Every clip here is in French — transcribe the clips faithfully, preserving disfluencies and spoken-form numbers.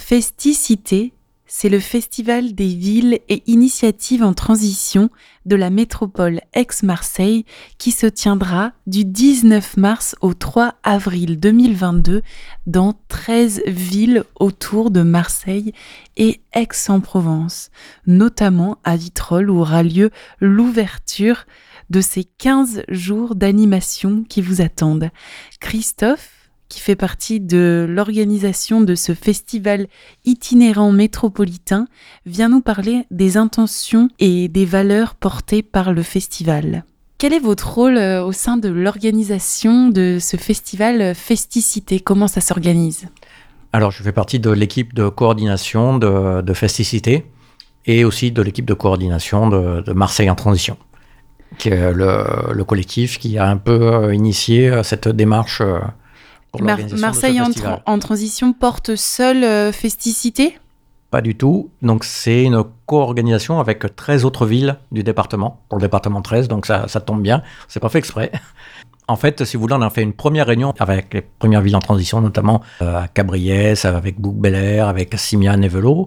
Festicité, c'est le festival des villes et initiatives en transition de la métropole Aix-Marseille qui se tiendra du dix-neuf mars au trois avril deux mille vingt-deux dans treize villes autour de Marseille et Aix-en-Provence, notamment à Vitrolles où aura lieu l'ouverture de ces quinze jours d'animation qui vous attendent. Christophe, qui fait partie de l'organisation de ce festival itinérant métropolitain, vient nous parler des intentions et des valeurs portées par le festival. Quel est votre rôle au sein de l'organisation de ce festival Festicité ? Comment ça s'organise ? Alors, je fais partie de l'équipe de coordination de, de Festicité et aussi de l'équipe de coordination de, de Marseille en transition, qui est le, le collectif qui a un peu initié cette démarche. Mar- Marseille en, tra- en transition porte seule euh, Festicité ? Pas du tout. Donc, c'est une co-organisation avec treize autres villes du département, pour le département treize, donc ça, ça tombe bien. C'est pas fait exprès. En fait, si vous voulez, on a fait une première réunion avec les premières villes en transition, notamment euh, à Cabriès, avec Bouc-Bel-Air, avec Simiane et Velot,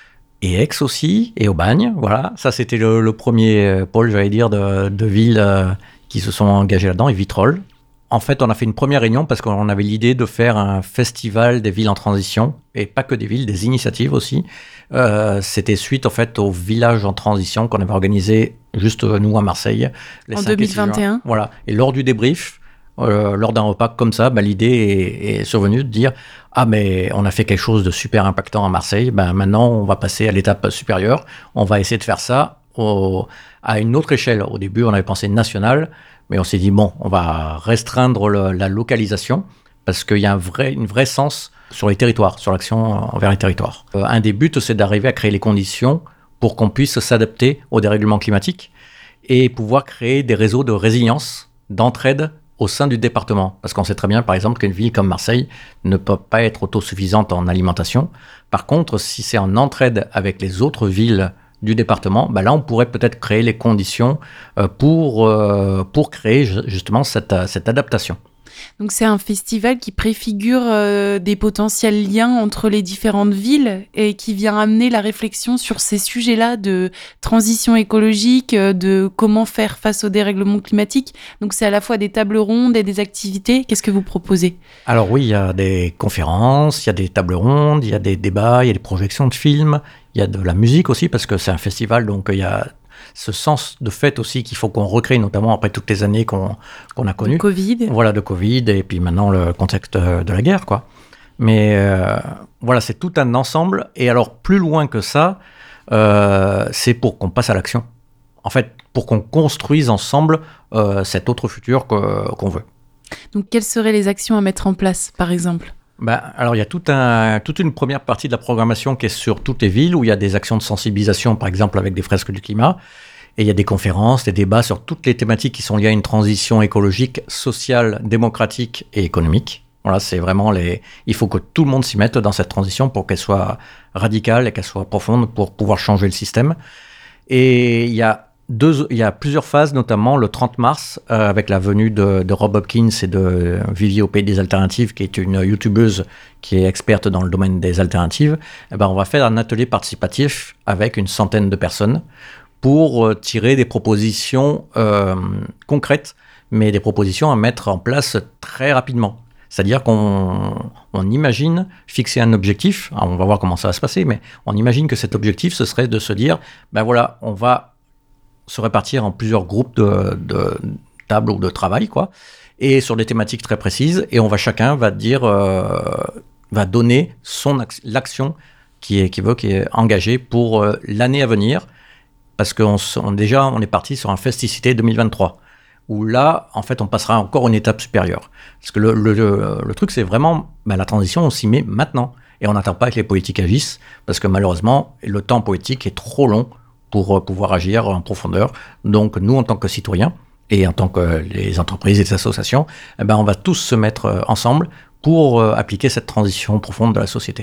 et Aix aussi, et Aubagne. Voilà, ça c'était le, le premier pôle, j'allais dire, de, de villes euh, qui se sont engagées là-dedans, et Vitrolles. En fait, on a fait une première réunion parce qu'on avait l'idée de faire un festival des villes en transition, et pas que des villes, des initiatives aussi. Euh, c'était suite en fait au village en transition qu'on avait organisé juste nous à Marseille. En deux mille vingt et un. Voilà. Et lors du débrief, euh, lors d'un repas comme ça, bah, l'idée est, est survenue de dire « Ah, mais on a fait quelque chose de super impactant à Marseille, ben, maintenant on va passer à l'étape supérieure, on va essayer de faire ça au, à une autre échelle. » Au début, on avait pensé national. Mais on s'est dit, bon, on va restreindre le, la localisation parce qu'il y a un vrai, une vraie sens sur les territoires, sur l'action envers les territoires. Euh, un des buts, c'est d'arriver à créer les conditions pour qu'on puisse s'adapter au dérèglement climatique et pouvoir créer des réseaux de résilience, d'entraide au sein du département. Parce qu'on sait très bien, par exemple, qu'une ville comme Marseille ne peut pas être autosuffisante en alimentation. Par contre, si c'est en entraide avec les autres villes du département, bah là on pourrait peut-être créer les conditions euh, pour, euh, pour créer justement cette, cette adaptation. Donc c'est un festival qui préfigure euh, des potentiels liens entre les différentes villes et qui vient amener la réflexion sur ces sujets-là de transition écologique, de comment faire face au dérèglement climatique. Donc c'est à la fois des tables rondes et des activités. Qu'est-ce que vous proposez ? Alors oui, il y a des conférences, il y a des tables rondes, il y a des débats, il y a des projections de films, il y a de la musique aussi parce que c'est un festival, donc il y a ce sens de fête aussi qu'il faut qu'on recrée, notamment après toutes les années qu'on, qu'on a connues. Le Covid. Voilà, de Covid, et puis maintenant le contexte de la guerre, quoi. Mais euh, voilà, c'est tout un ensemble. Et alors, plus loin que ça, euh, c'est pour qu'on passe à l'action. En fait, pour qu'on construise ensemble euh, cet autre futur que, qu'on veut. Donc, quelles seraient les actions à mettre en place, par exemple ? Ben, alors, il y a tout un, toute une première partie de la programmation qui est sur toutes les villes, où il y a des actions de sensibilisation, par exemple avec des fresques du climat, et il y a des conférences, des débats sur toutes les thématiques qui sont liées à une transition écologique, sociale, démocratique et économique. Voilà, c'est vraiment les... Il faut que tout le monde s'y mette dans cette transition pour qu'elle soit radicale et qu'elle soit profonde pour pouvoir changer le système. Et il y a Deux, il y a plusieurs phases, notamment le trente mars, euh, avec la venue de, de Rob Hopkins et de Vivi au Pays des Alternatives, qui est une youtubeuse qui est experte dans le domaine des alternatives. Eh ben, on va faire un atelier participatif avec une centaine de personnes pour euh, tirer des propositions euh, concrètes, mais des propositions à mettre en place très rapidement. C'est-à-dire qu'on on imagine fixer un objectif, alors on va voir comment ça va se passer, mais on imagine que cet objectif, ce serait de se dire, ben voilà, on va se répartir en plusieurs groupes de, de tables ou de travail, quoi, et sur des thématiques très précises, et on va chacun va dire, euh, va donner son ac- l'action qui est, qui veut, qui est engagée pour euh, l'année à venir, parce qu'on on, déjà on est parti sur un Festicité deux mille vingt-trois, où là, en fait, on passera encore une étape supérieure, parce que le, le, le, le truc, c'est vraiment ben, la transition, on s'y met maintenant, et on n'attend pas que les politiques agissent, parce que malheureusement, le temps politique est trop long pour pouvoir agir en profondeur. Donc, nous, en tant que citoyens, et en tant que les entreprises et les associations, eh ben, on va tous se mettre ensemble pour appliquer cette transition profonde de la société.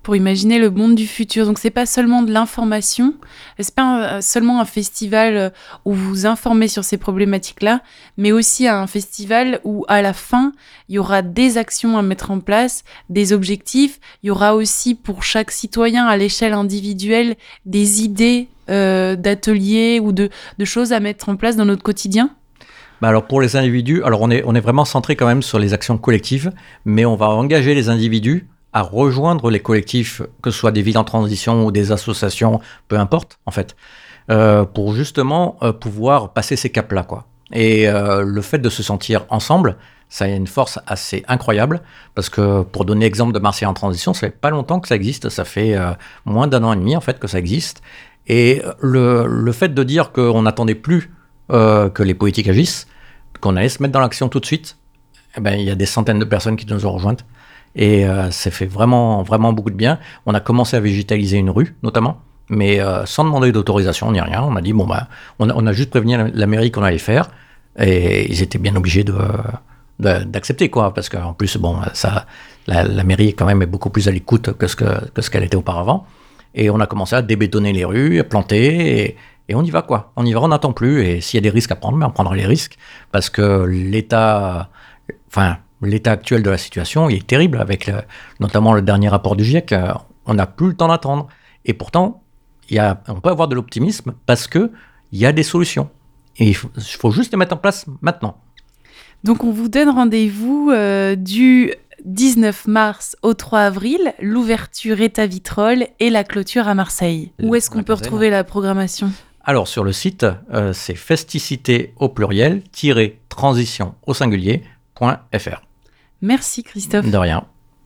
pour imaginer le monde du futur. Donc c'est pas seulement de l'information, c'est pas un, seulement un festival où vous informez sur ces problématiques-là, mais aussi un festival où à la fin, il y aura des actions à mettre en place, des objectifs. Il y aura aussi pour chaque citoyen à l'échelle individuelle des idées euh, d'ateliers ou de, de choses à mettre en place dans notre quotidien. Bah alors pour les individus, alors on est, on est vraiment centré quand même sur les actions collectives, mais on va engager les individus à rejoindre les collectifs, que ce soit des villes en transition ou des associations, peu importe en fait, euh, pour justement euh, pouvoir passer ces caps-là, quoi. Et euh, le fait de se sentir ensemble, ça a une force assez incroyable, parce que pour donner exemple de Marseille en transition, ça fait pas longtemps que ça existe, ça fait euh, moins d'un an et demi en fait que ça existe, et le, le fait de dire qu'on n'attendait plus euh, que les politiques agissent, qu'on allait se mettre dans l'action tout de suite, eh ben, il y a des centaines de personnes qui nous ont rejointes. Et euh, ça fait vraiment, vraiment beaucoup de bien. On a commencé à végétaliser une rue, notamment, mais euh, sans demander d'autorisation ni rien. On a dit, bon, bah, on, a, on a juste prévenu la, la mairie qu'on allait faire, et ils étaient bien obligés de, de, d'accepter, quoi, parce qu'en plus, bon, ça, la, la mairie, quand même, est beaucoup plus à l'écoute que ce, que, que ce qu'elle était auparavant. Et on a commencé à débétonner les rues, à planter, et, et on y va, quoi. On y va, on n'attend plus, et s'il y a des risques à prendre, ben on prendra les risques, parce que l'état, enfin, l'état actuel de la situation, il est terrible, avec le, notamment le dernier rapport du GIEC, on n'a plus le temps d'attendre. Et pourtant, il y a, on peut avoir de l'optimisme, parce qu'il y a des solutions. Et il faut, il faut juste les mettre en place maintenant. Donc on vous donne rendez-vous euh, du dix-neuf mars au trois avril, l'ouverture est à Vitrolles et la clôture à Marseille. Où est-ce qu'on peut retrouver la programmation ? Alors sur le site, euh, c'est festicité au pluriel, transition au singulier, point F R. Merci Christophe. De rien.